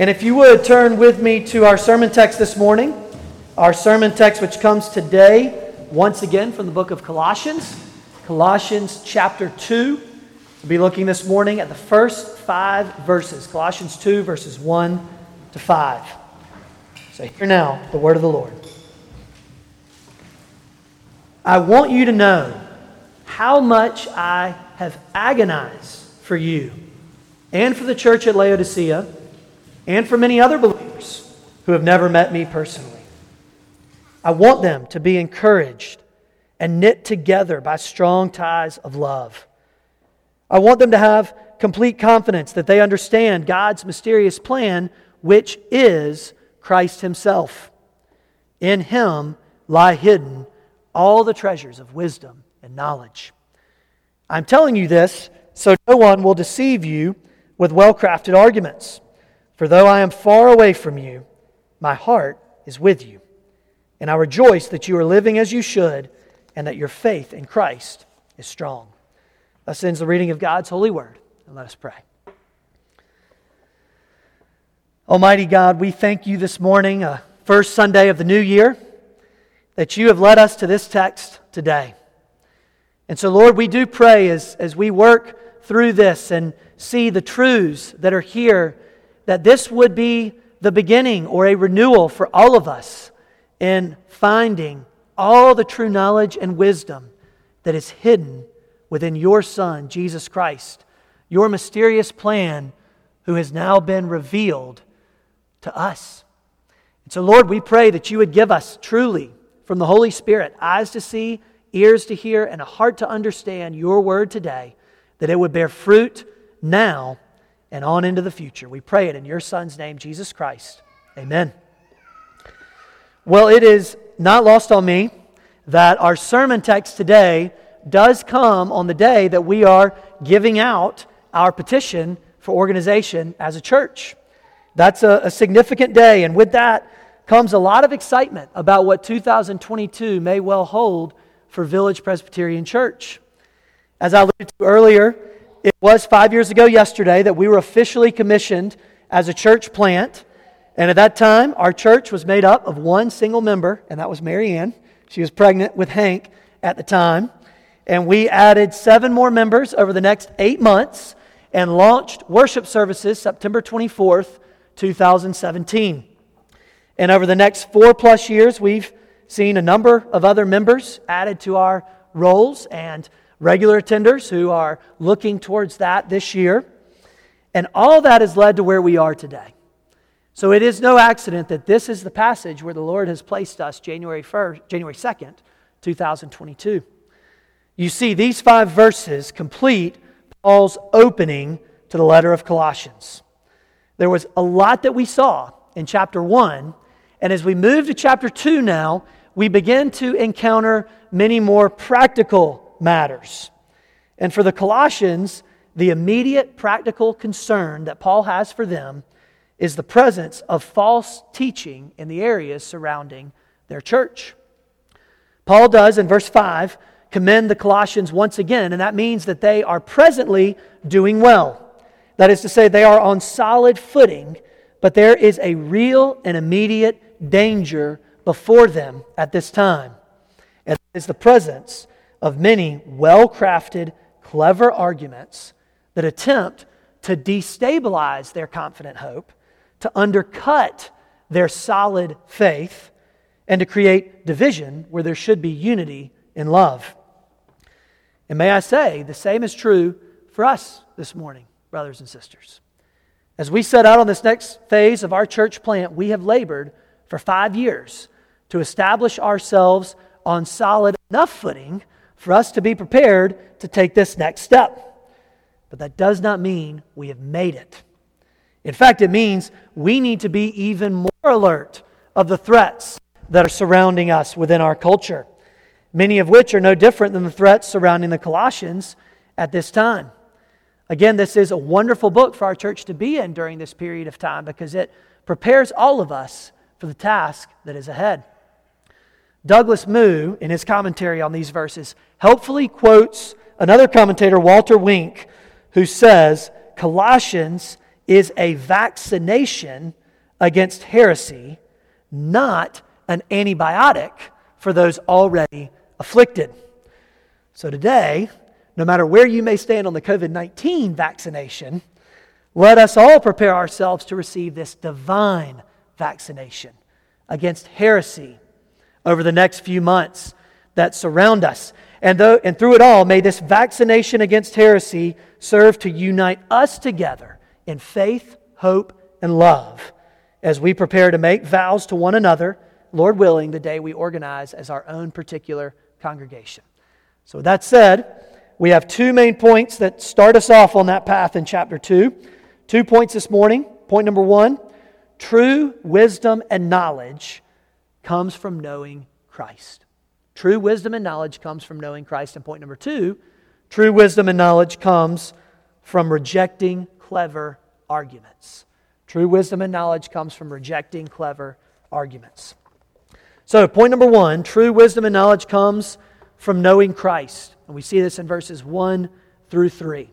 And if you would turn with me to our sermon text this morning, our sermon text which comes today, once again from the book of Colossians, Colossians chapter 2. We'll be looking this morning at the first 5 verses, Colossians 2 verses 1 to 5. So hear now the word of the Lord. I want you to know how much I have agonized for you and for the church at Laodicea and for many other believers who have never met me personally. I want them to be encouraged and knit together by strong ties of love. I want them to have complete confidence that they understand God's mysterious plan, which is Christ Himself. In Him lie hidden all the treasures of wisdom and knowledge. I'm telling you this so no one will deceive you with well-crafted arguments. For though I am far away from you, my heart is with you. And I rejoice that you are living as you should and that your faith in Christ is strong. Thus ends the reading of God's holy word. And let us pray. Almighty God, we thank you this morning, first Sunday of the new year, that you have led us to this text today. And so, Lord, we do pray as we work through this and see the truths that are here, that this would be the beginning or a renewal for all of us in finding all the true knowledge and wisdom that is hidden within your Son, Jesus Christ, your mysterious plan who has now been revealed to us. And so, Lord, we pray that you would give us truly from the Holy Spirit eyes to see, ears to hear, and a heart to understand your word today, that it would bear fruit now and on into the future. We pray it in your Son's name, Jesus Christ. Amen. Well, it is not lost on me that our sermon text today does come on the day that we are giving out our petition for organization as a church. That's a significant day, and with that comes a lot of excitement about what 2022 may well hold for Village Presbyterian Church. As I alluded to earlier, it was 5 years ago yesterday that we were officially commissioned as a church plant. And at that time, our church was made up of one single member, and that was Mary Ann. She was pregnant with Hank at the time. And we added 7 more members over the next 8 months and launched worship services September 24th, 2017. And over the next 4+ years, we've seen a number of other members added to our roles and regular attenders who are looking towards that this year. And all that has led to where we are today. So it is no accident that this is the passage where the Lord has placed us January 2nd, 2022. You see, these 5 verses complete Paul's opening to the letter of Colossians. There was a lot that we saw in chapter 1, and as we move to chapter 2 now, we begin to encounter many more practical matters. And for the Colossians, the immediate practical concern that Paul has for them is the presence of false teaching in the areas surrounding their church. Paul does, in verse 5, commend the Colossians once again, and that means that they are presently doing well. That is to say, they are on solid footing, but there is a real and immediate danger before them at this time. And that is the presence of many well-crafted, clever arguments that attempt to destabilize their confident hope, to undercut their solid faith, and to create division where there should be unity in love. And may I say, the same is true for us this morning, brothers and sisters. As we set out on this next phase of our church plant, we have labored for 5 years to establish ourselves on solid enough footing for us to be prepared to take this next step. But that does not mean we have made it. In fact, it means we need to be even more alert of the threats that are surrounding us within our culture, many of which are no different than the threats surrounding the Colossians at this time. Again, this is a wonderful book for our church to be in during this period of time because it prepares all of us for the task that is ahead. Douglas Moo, in his commentary on these verses, helpfully quotes another commentator, Walter Wink, who says, Colossians is a vaccination against heresy, not an antibiotic for those already afflicted. So today, no matter where you may stand on the COVID-19 vaccination, let us all prepare ourselves to receive this divine vaccination against heresy over the next few months that surround us. And through it all, may this vaccination against heresy serve to unite us together in faith, hope, and love as we prepare to make vows to one another, Lord willing, the day we organize as our own particular congregation. So with that said, we have two main points that start us off on that path in chapter 2. 2 points this morning. Point number 1, true wisdom and knowledge comes from knowing Christ. True wisdom and knowledge comes from knowing Christ. And point number 2, true wisdom and knowledge comes from rejecting clever arguments. True wisdom and knowledge comes from rejecting clever arguments. So, point number 1, true wisdom and knowledge comes from knowing Christ. And we see this in verses 1 through 3.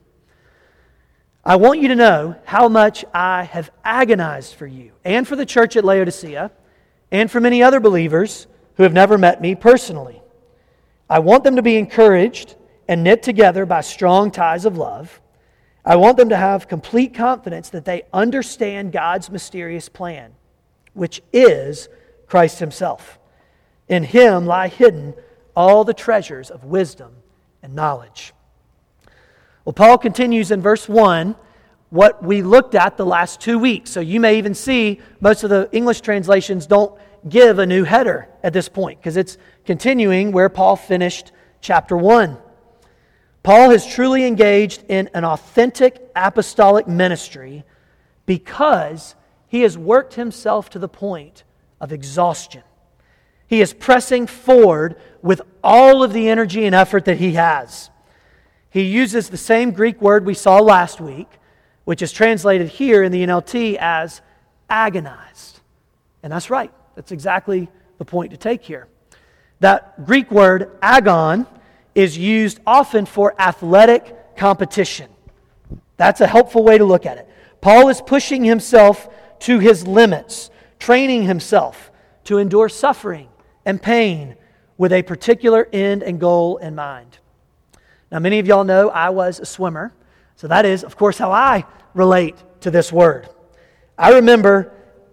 I want you to know how much I have agonized for you and for the church at Laodicea and for many other believers who have never met me personally. I want them to be encouraged and knit together by strong ties of love. I want them to have complete confidence that they understand God's mysterious plan, which is Christ Himself. In Him lie hidden all the treasures of wisdom and knowledge. Well, Paul continues in verse 1 what we looked at the last 2 weeks. So you may even see most of the English translations don't give a new header at this point because it's continuing where Paul finished chapter 1. Paul has truly engaged in an authentic apostolic ministry because he has worked himself to the point of exhaustion. He is pressing forward with all of the energy and effort that he has. He uses the same Greek word we saw last week, which is translated here in the NLT as agonized. And that's right. That's exactly the point to take here. That Greek word agon is used often for athletic competition. That's a helpful way to look at it. Paul is pushing himself to his limits, training himself to endure suffering and pain with a particular end and goal in mind. Now, many of y'all know I was a swimmer, so that is, of course, how I relate to this word. I remember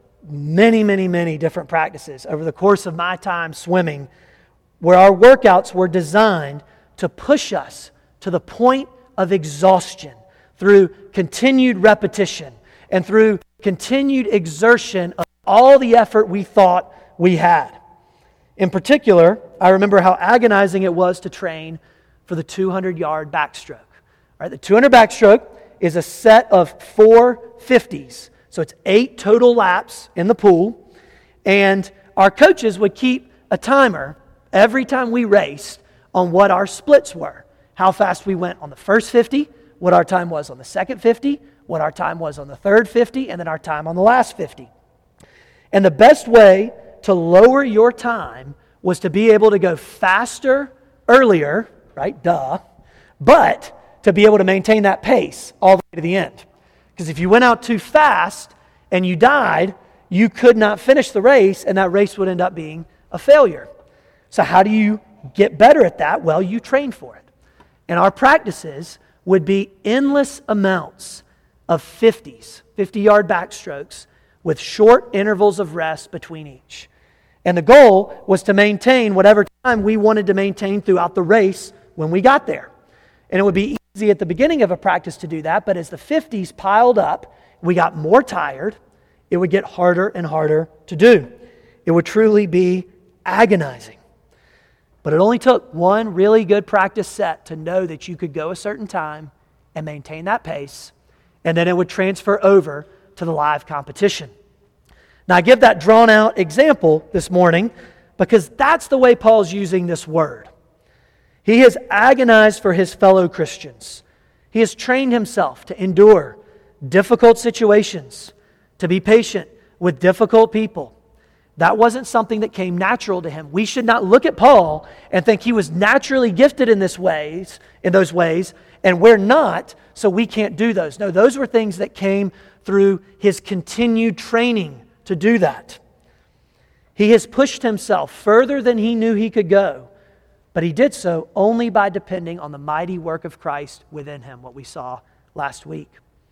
many different practices over the course of my time swimming where our workouts were designed to push us to the point of exhaustion through continued repetition and through continued exertion of all the effort we thought we had. In particular, I remember how agonizing it was to train for the 200-yard backstroke. Right, the 200 backstroke is a set of 4 50s. So it's 8 total laps in the pool. And our coaches would keep a timer every time we raced on what our splits were. How fast we went on the first 50, what our time was on the second 50, what our time was on the third 50, and then our time on the last 50. And the best way to lower your time was to be able to go faster earlier, right? Duh. But to be able to maintain that pace all the way to the end. Because if you went out too fast and you died, you could not finish the race, and that race would end up being a failure. So how do you get better at that? Well, you train for it. And our practices would be endless amounts of 50s, 50-yard backstrokes, with short intervals of rest between each. And the goal was to maintain whatever time we wanted to maintain throughout the race when we got there. And it would be easy at the beginning of a practice to do that, but as the 50s piled up, we got more tired, it would get harder and harder to do. It would truly be agonizing. But it only took one really good practice set to know that you could go a certain time and maintain that pace, and then it would transfer over to the live competition. Now, I give that drawn-out example this morning because that's the way Paul's using this word. He has agonized for his fellow Christians. He has trained himself to endure difficult situations, to be patient with difficult people, That wasn't something that came natural to him. We should not look at Paul and think he was naturally gifted in those ways, and we're not, so we can't do those. No, those were things that came through his continued training to do that. He has pushed himself further than he knew he could go, but he did so only by depending on the mighty work of Christ within him, what we saw last week.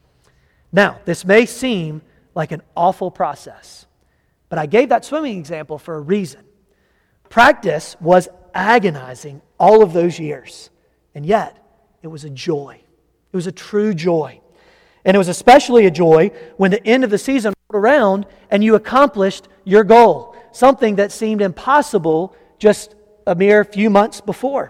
Now, this may seem like an awful process, but I gave that swimming example for a reason. Practice was agonizing all of those years, and yet it was a joy. It was a true joy. And it was especially a joy when the end of the season rolled around and you accomplished your goal, something that seemed impossible just a mere few months before.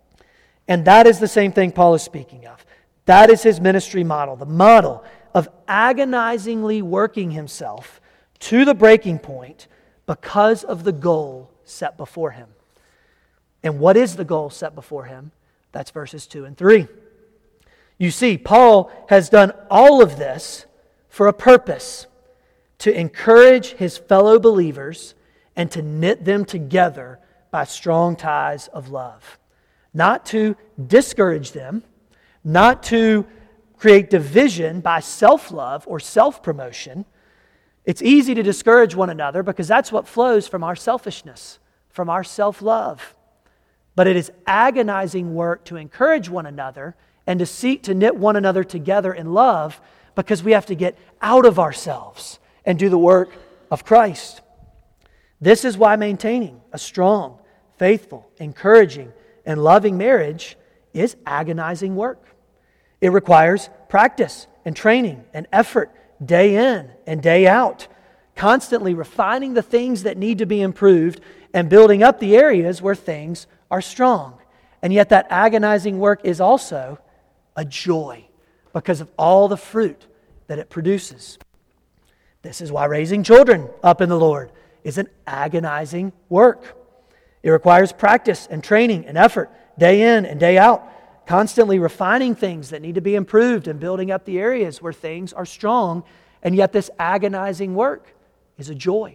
And that is the same thing Paul is speaking of. That is his ministry model, the model of agonizingly working himself to the breaking point because of the goal set before him. And what is the goal set before him? That's verses 2 and 3. You see, Paul has done all of this for a purpose: to encourage his fellow believers and to knit them together by strong ties of love. Not to discourage them, not to create division by self-love or self-promotion. It's easy to discourage one another because that's what flows from our selfishness, from our self-love. But it is agonizing work to encourage one another and to seek to knit one another together in love, because we have to get out of ourselves and do the work of Christ. This is why maintaining a strong, faithful, encouraging, and loving marriage is agonizing work. It requires practice and training and effort day in and day out, constantly refining the things that need to be improved and building up the areas where things are strong. And yet that agonizing work is also a joy because of all the fruit that it produces. This is why raising children up in the Lord is an agonizing work. It requires practice and training and effort day in and day out, constantly refining things that need to be improved and building up the areas where things are strong. And yet this agonizing work is a joy.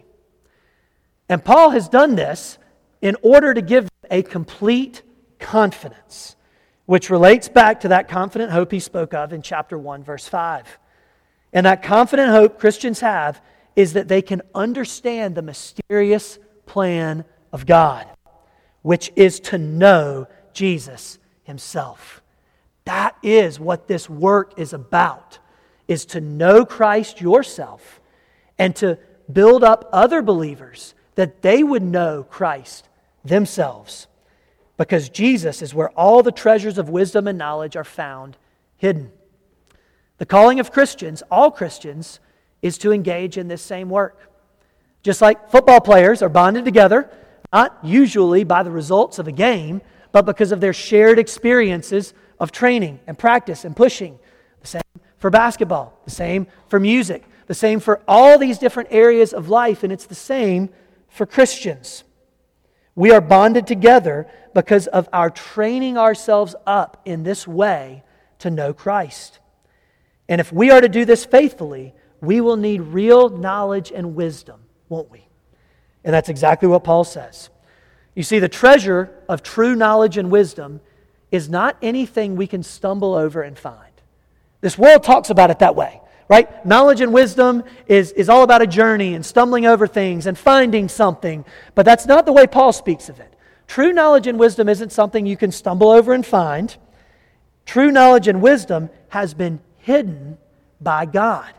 And Paul has done this in order to give a complete confidence, which relates back to that confident hope he spoke of in chapter 1, verse 5. And that confident hope Christians have is that they can understand the mysterious plan of God, which is to know Jesus Himself. That is what this work is about, is to know Christ yourself and to build up other believers that they would know Christ themselves. Because Jesus is where all the treasures of wisdom and knowledge are found hidden. The calling of Christians, all Christians, is to engage in this same work. Just like football players are bonded together, not usually by the results of a game, but because of their shared experiences of training and practice and pushing. The same for basketball, the same for music, the same for all these different areas of life, and it's the same for Christians. We are bonded together because of our training ourselves up in this way to know Christ. And if we are to do this faithfully, we will need real knowledge and wisdom, won't we? And that's exactly what Paul says. You see, the treasure of true knowledge and wisdom is not anything we can stumble over and find. This world talks about it that way, right? Knowledge and wisdom is all about a journey and stumbling over things and finding something. But that's not the way Paul speaks of it. True knowledge and wisdom isn't something you can stumble over and find. True knowledge and wisdom has been hidden by God.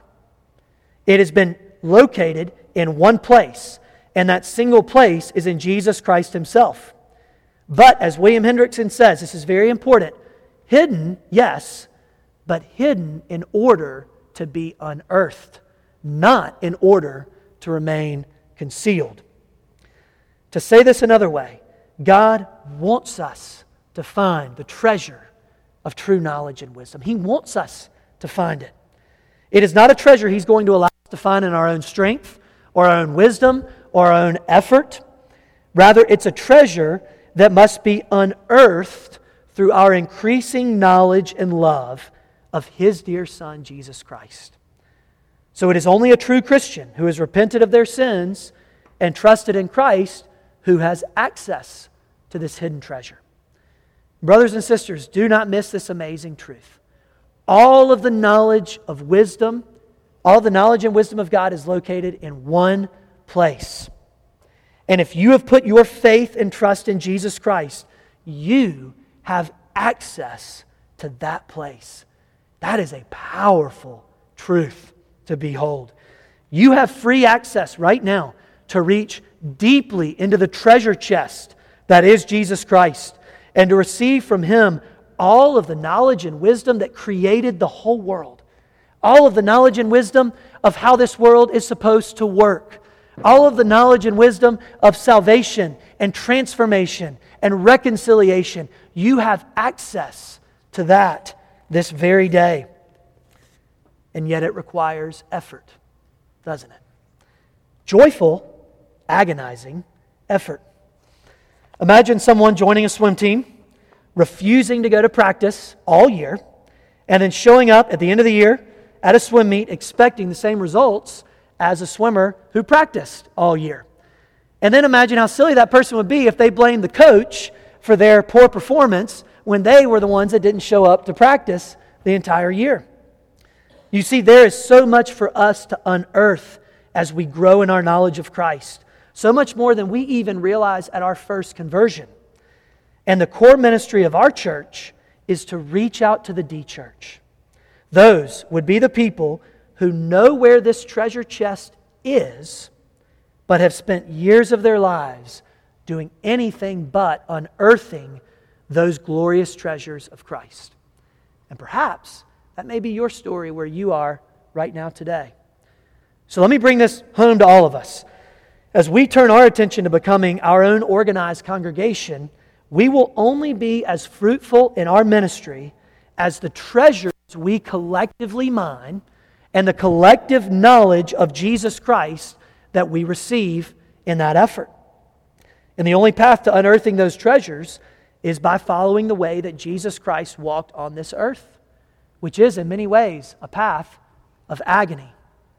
It has been located in one place, and that single place is in Jesus Christ Himself. But as William Hendrickson says, this is very important, hidden, yes, but hidden in order to be unearthed, not in order to remain concealed. To say this another way, God wants us to find the treasure of true knowledge and wisdom. He wants us to find it. It is not a treasure He's going to allow us to find in our own strength or our own wisdom or our own effort. Rather, it's a treasure that must be unearthed through our increasing knowledge and love of His dear Son, Jesus Christ. So it is only a true Christian who has repented of their sins and trusted in Christ who has access to this hidden treasure. Brothers and sisters, do not miss this amazing truth. All of the knowledge of wisdom, all the knowledge and wisdom of God is located in one place. And if you have put your faith and trust in Jesus Christ, you have access to that place. That is a powerful truth to behold. You have free access right now to reach deeply into the treasure chest that is Jesus Christ and to receive from Him all of the knowledge and wisdom that created the whole world. All of the knowledge and wisdom of how this world is supposed to work. All of the knowledge and wisdom of salvation and transformation and reconciliation. You have access to that this very day. And yet it requires effort, doesn't it? Joyful, agonizing effort. Imagine someone joining a swim team, refusing to go to practice all year, and then showing up at the end of the year at a swim meet expecting the same results as a swimmer who practiced all year. And then imagine how silly that person would be if they blamed the coach for their poor performance when they were the ones that didn't show up to practice the entire year. You see, there is so much for us to unearth as we grow in our knowledge of Christ. So much more than we even realize at our first conversion. And the core ministry of our church is to reach out to the D-church. Those would be the people who know where this treasure chest is, but have spent years of their lives doing anything but unearthing those glorious treasures of Christ. And perhaps that may be your story where you are right now today. So let me bring this home to all of us. As we turn our attention to becoming our own organized congregation, we will only be as fruitful in our ministry as the treasures we collectively mine and the collective knowledge of Jesus Christ that we receive in that effort. And the only path to unearthing those treasures is by following the way that Jesus Christ walked on this earth, which is in many ways a path of agony.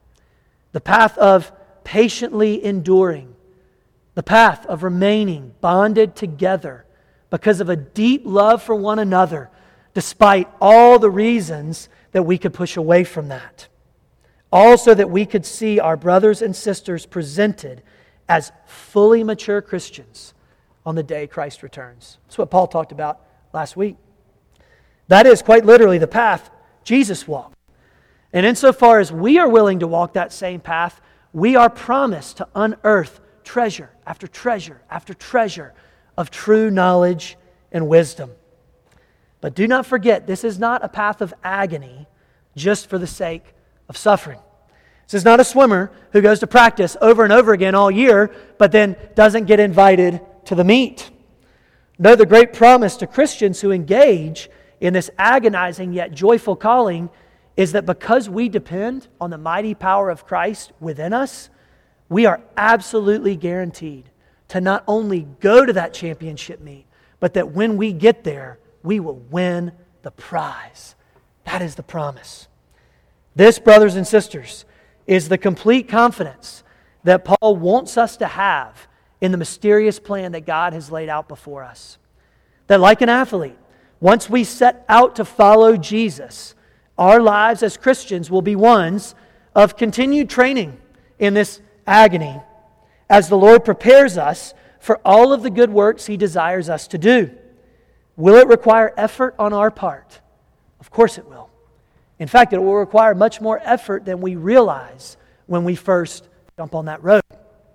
The path of patiently enduring. The path of remaining bonded together because of a deep love for one another, despite all the reasons that we could push away from that. Also that we could see our brothers and sisters presented as fully mature Christians on the day Christ returns. That's what Paul talked about last week. That is quite literally the path Jesus walked. And insofar as we are willing to walk that same path, we are promised to unearth treasure after treasure after treasure of true knowledge and wisdom. But do not forget, this is not a path of agony just for the sake of suffering. This is not a swimmer who goes to practice over and over again all year, but then doesn't get invited to the meet. No, the great promise to Christians who engage in this agonizing yet joyful calling is that because we depend on the mighty power of Christ within us, we are absolutely guaranteed to not only go to that championship meet, but that when we get there, we will win the prize. That is the promise. This, brothers and sisters, is the complete confidence that Paul wants us to have in the mysterious plan that God has laid out before us. That like an athlete, once we set out to follow Jesus, our lives as Christians will be ones of continued training in this agony as the Lord prepares us for all of the good works He desires us to do. Will it require effort on our part? Of course it will. In fact, it will require much more effort than we realize when we first jump on that road.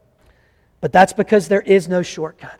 But that's because there is no shortcut.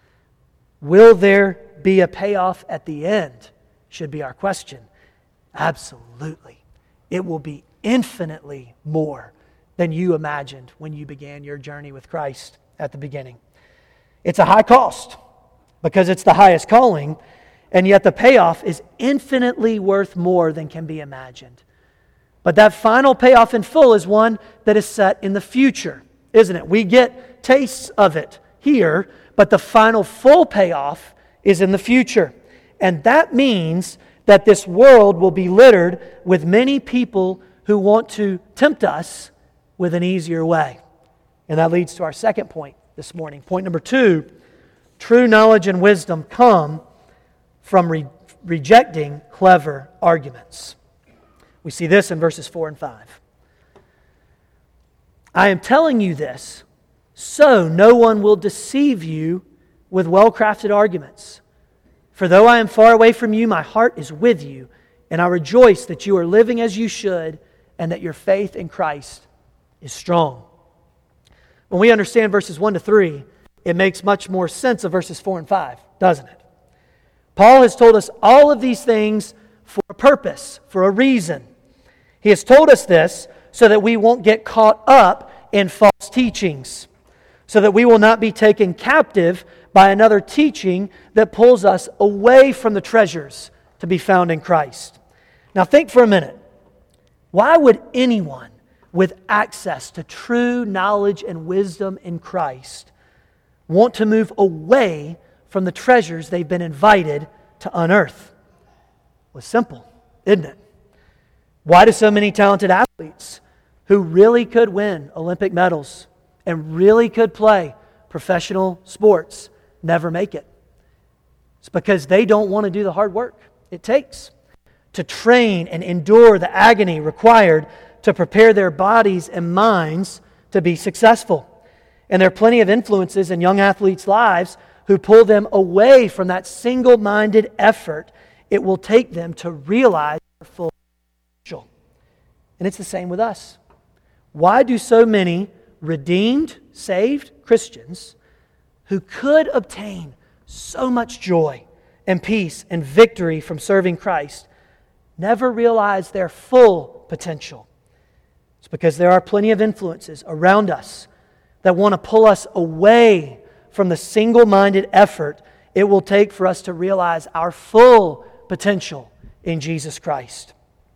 Will there be a payoff at the end? Should be our question. Absolutely. It will be infinitely more than you imagined when you began your journey with Christ at the beginning. It's a high cost because it's the highest calling, and yet the payoff is infinitely worth more than can be imagined. But that final payoff in full is one that is set in the future, isn't it? We get tastes of it here, but the final full payoff is in the future. And that means that this world will be littered with many people who want to tempt us with an easier way. And that leads to our second point this morning. Point number 2, true knowledge and wisdom come from rejecting clever arguments. We see this in verses 4 and 5. I am telling you this, so no one will deceive you with well-crafted arguments. For though I am far away from you, my heart is with you, and I rejoice that you are living as you should, and that your faith in Christ is strong. When we understand verses 1 to 3, it makes much more sense of verses 4 and 5, doesn't it? Paul has told us all of these things for a purpose, for a reason. He has told us this so that we won't get caught up in false teachings, so that we will not be taken captive by another teaching that pulls us away from the treasures to be found in Christ. Now think for a minute. Why would anyone with access to true knowledge and wisdom in Christ want to move away from the treasures they've been invited to unearth? Well, it's simple, isn't it? Why do so many talented athletes who really could win Olympic medals and really could play professional sports never make it? It's because they don't want to do the hard work it takes to train and endure the agony required to prepare their bodies and minds to be successful. And there are plenty of influences in young athletes' lives who pull them away from that single-minded effort it will take them to realize their full potential. And it's the same with us. Why do so many redeemed, saved Christians who could obtain so much joy and peace and victory from serving Christ never realize their full potential? It's because there are plenty of influences around us that want to pull us away from the single-minded effort it will take for us to realize our full potential in Jesus Christ.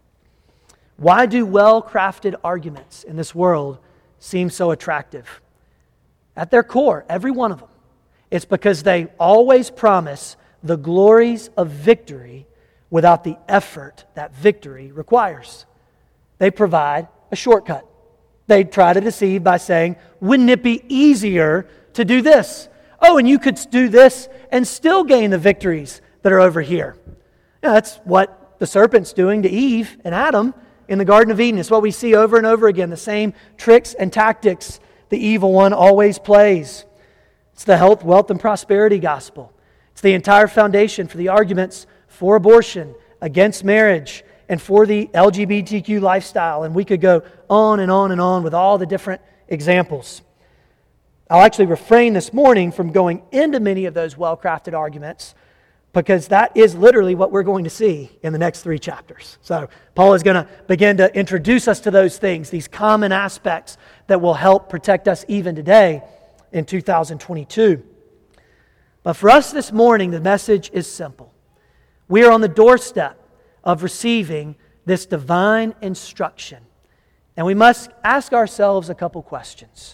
Why do well-crafted arguments in this world seem so attractive? At their core, every one of them, it's because they always promise the glories of victory without the effort that victory requires. They provide a shortcut. They try to deceive by saying, wouldn't it be easier to do this? Oh, and you could do this and still gain the victories that are over here. Yeah, that's what the serpent's doing to Eve and Adam in the Garden of Eden. It's what we see over and over again, the same tricks and tactics the evil one always plays. It's the health, wealth, and prosperity gospel. It's the entire foundation for the arguments for abortion, against marriage, and for the LGBTQ lifestyle. And we could go on and on and on with all the different examples. I'll actually refrain this morning from going into many of those well-crafted arguments, because that is literally what we're going to see in the next 3 chapters. So Paul is going to begin to introduce us to those things, these common aspects that will help protect us even today in 2022. But for us this morning, the message is simple. We are on the doorstep of receiving this divine instruction. And we must ask ourselves a couple questions.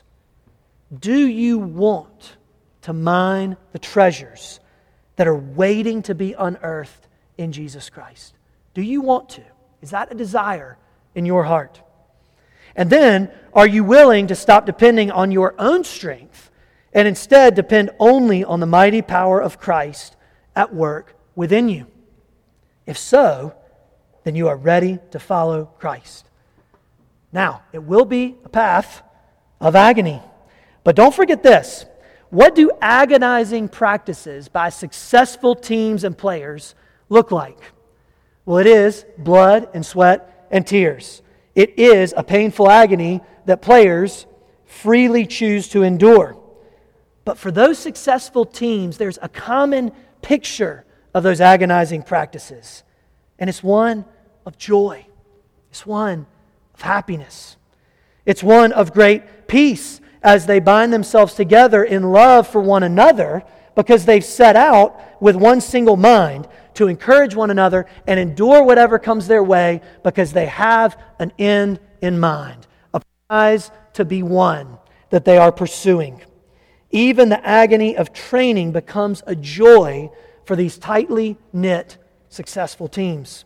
Do you want to mine the treasures that are waiting to be unearthed in Jesus Christ? Do you want to? Is that a desire in your heart? And then, are you willing to stop depending on your own strength and instead depend only on the mighty power of Christ at work within you? If so, then you are ready to follow Christ. Now, it will be a path of agony. But don't forget this. What do agonizing practices by successful teams and players look like? Well, it is blood and sweat and tears. It is a painful agony that players freely choose to endure. But for those successful teams, there's a common picture of those agonizing practices. And it's one of joy. It's one of happiness. It's one of great peace as they bind themselves together in love for one another, because they've set out with one single mind to encourage one another and endure whatever comes their way, because they have an end in mind, a prize to be won that they are pursuing. Even the agony of training becomes a joy for these tightly knit, successful teams.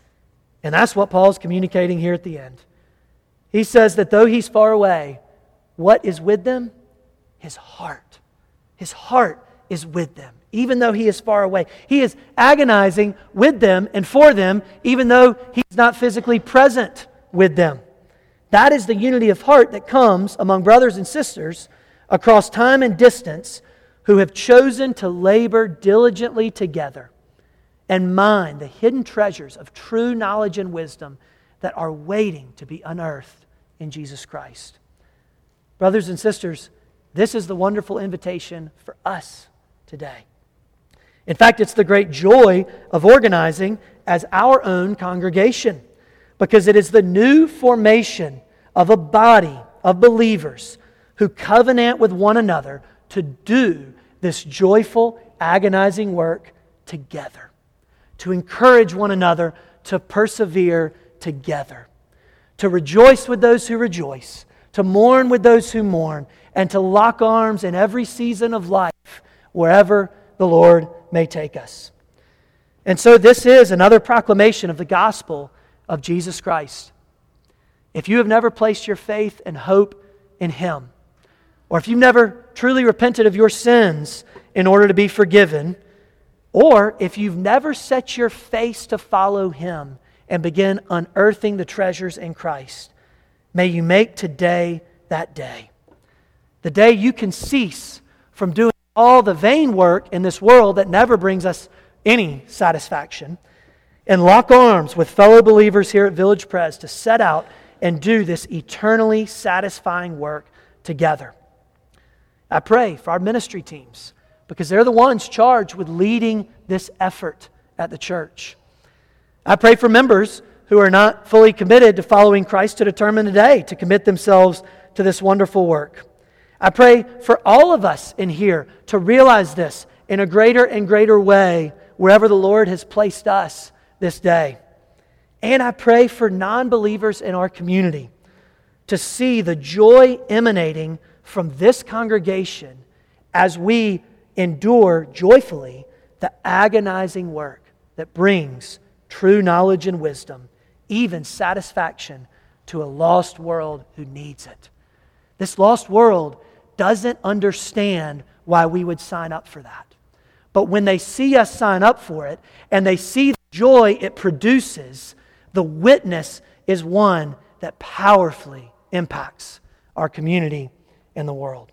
And that's what Paul's communicating here at the end. He says that though he's far away, what is with them? His heart. His heart is with them, even though He is far away. He is agonizing with them and for them, even though He's not physically present with them. That is the unity of heart that comes among brothers and sisters across time and distance who have chosen to labor diligently together and mine the hidden treasures of true knowledge and wisdom that are waiting to be unearthed in Jesus Christ. Brothers and sisters, this is the wonderful invitation for us today. In fact, it's the great joy of organizing as our own congregation, because it is the new formation of a body of believers who covenant with one another to do this joyful, agonizing work together, to encourage one another to persevere together, to rejoice with those who rejoice, to mourn with those who mourn, and to lock arms in every season of life, wherever the Lord may take us. And so this is another proclamation of the gospel of Jesus Christ. If you have never placed your faith and hope in Him, or if you've never truly repented of your sins in order to be forgiven, or if you've never set your face to follow Him and begin unearthing the treasures in Christ, may you make today that day. The day you can cease from doing all the vain work in this world that never brings us any satisfaction, and lock arms with fellow believers here at Village Pres to set out and do this eternally satisfying work together. I pray for our ministry teams, because they're the ones charged with leading this effort at the church. I pray for members who are not fully committed to following Christ to determine today to commit themselves to this wonderful work. I pray for all of us in here to realize this in a greater and greater way wherever the Lord has placed us this day. And I pray for non-believers in our community to see the joy emanating from this congregation as we endure joyfully the agonizing work that brings true knowledge and wisdom, even satisfaction to a lost world who needs it. This lost world doesn't understand why we would sign up for that. But when they see us sign up for it and they see the joy it produces, the witness is one that powerfully impacts our community and the world.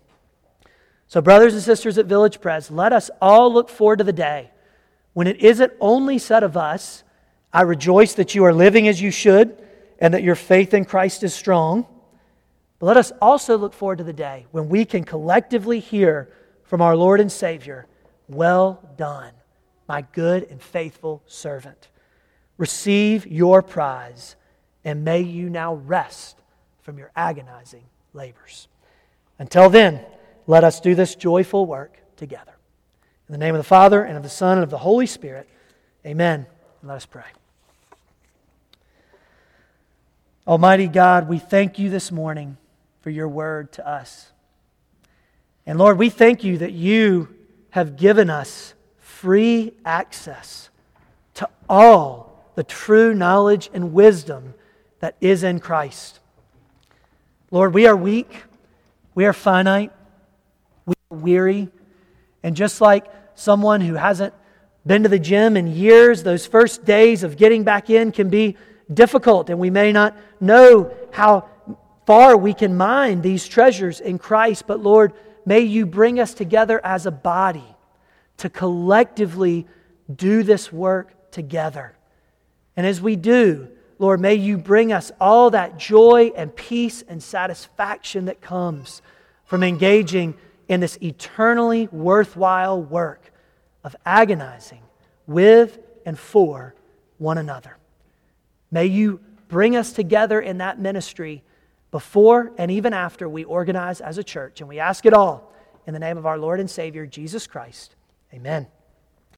So brothers and sisters at Village Pres, let us all look forward to the day when it isn't only said of us, I rejoice that you are living as you should and that your faith in Christ is strong. But let us also look forward to the day when we can collectively hear from our Lord and Savior, well done, my good and faithful servant. Receive your prize, and may you now rest from your agonizing labors. Until then, let us do this joyful work together. In the name of the Father, and of the Son, and of the Holy Spirit, amen. And let us pray. Almighty God, we thank you this morning for your word to us. And Lord, we thank you that you have given us free access to all the true knowledge and wisdom that is in Christ. Lord, we are weak, we are finite, we are weary, and just like someone who hasn't been to the gym in years, those first days of getting back in can be difficult, and we may not know how far we can mine these treasures in Christ. But Lord, may you bring us together as a body to collectively do this work together. And as we do, Lord, may you bring us all that joy and peace and satisfaction that comes from engaging in this eternally worthwhile work of agonizing with and for one another. May you bring us together in that ministry before and even after we organize as a church. And we ask it all in the name of our Lord and Savior, Jesus Christ. Amen.